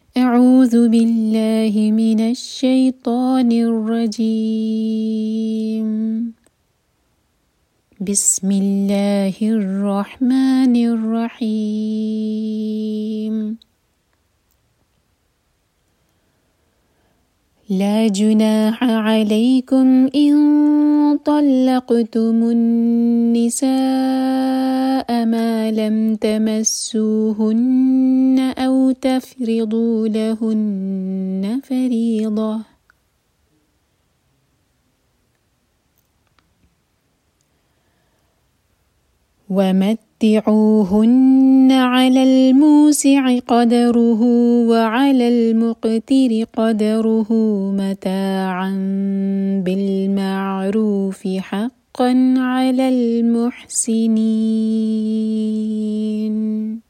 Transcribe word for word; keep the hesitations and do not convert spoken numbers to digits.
أعوذ بالله من الشيطان الرجيم. بسم الله الرحمن الرحيم. لا جناح عليكم إن طلقتم النساء ما لم تمسوهن أو تفرضوا لهن فريضة ومتعوهن على الموسع قدره وعلى المقتر قدره متاعا بالمعروف حقا على المحسنين.